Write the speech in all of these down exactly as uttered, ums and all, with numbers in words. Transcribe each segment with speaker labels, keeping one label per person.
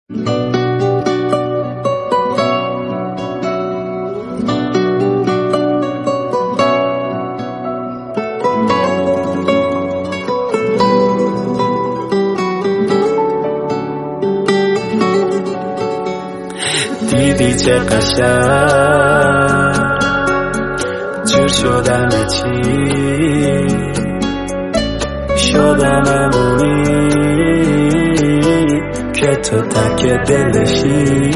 Speaker 1: دیدی چه قشنگ جور شدم چی شدم امونی که تو تک دلشی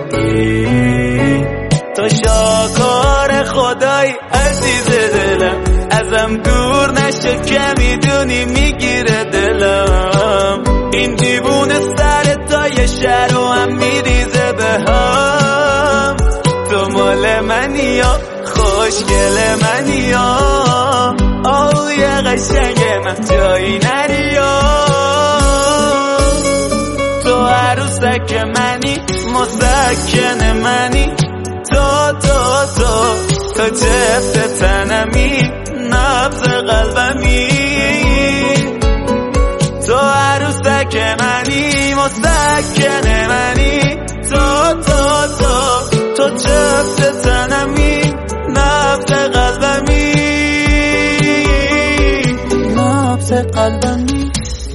Speaker 1: تو شاکار خدای عزیز دلم ازم دور نشو که میدونی میگیره دلم این دیوونه سر تا یه شهر و هم میریزه به هم تو مال منی یا خوشگل منی یا آه یه قشنگ من جایی نری یا تو عروسک منی مسکن منی تو تو تو تو جفت تنمی نبض قلبمی تو عروسک منی مسکن منی تو تو تو تو جفت تنمی نبض قلبمی نبض قلبمی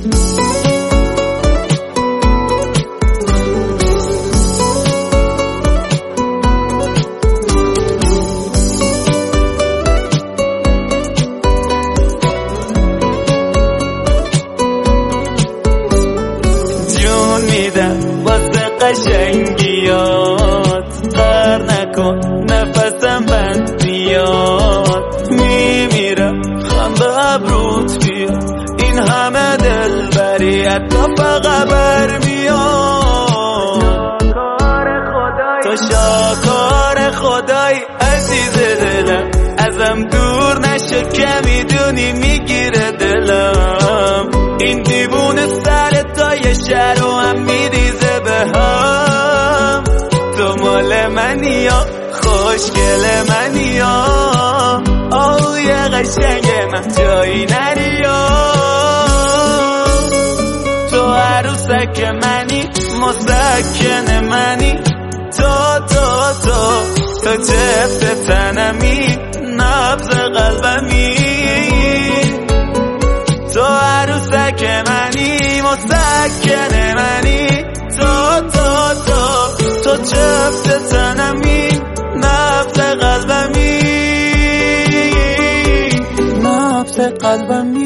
Speaker 1: جون میدم واسه قشنگیات قر نکن نفسم بند بیاد میمیرم خنده ابروت بیاد این همه دل بری حتی فقط بر میاد تو شاکار خدای عزیز دلم ازم دور نشو که میدونی میگیره دلم این دیوونه سر تا یه شهر و هم میریزه به هم تو مال منی یا خوشگل منی یا آه یه قشنگ من جایی نری یا تو عروسک منی مسکن منی تو تو تو تو جفت تنمی نبض قلبمی تو عروسک منی مسکن منی تو تو تو تو جفت تنمی نبض قلبمی نبض قلبمی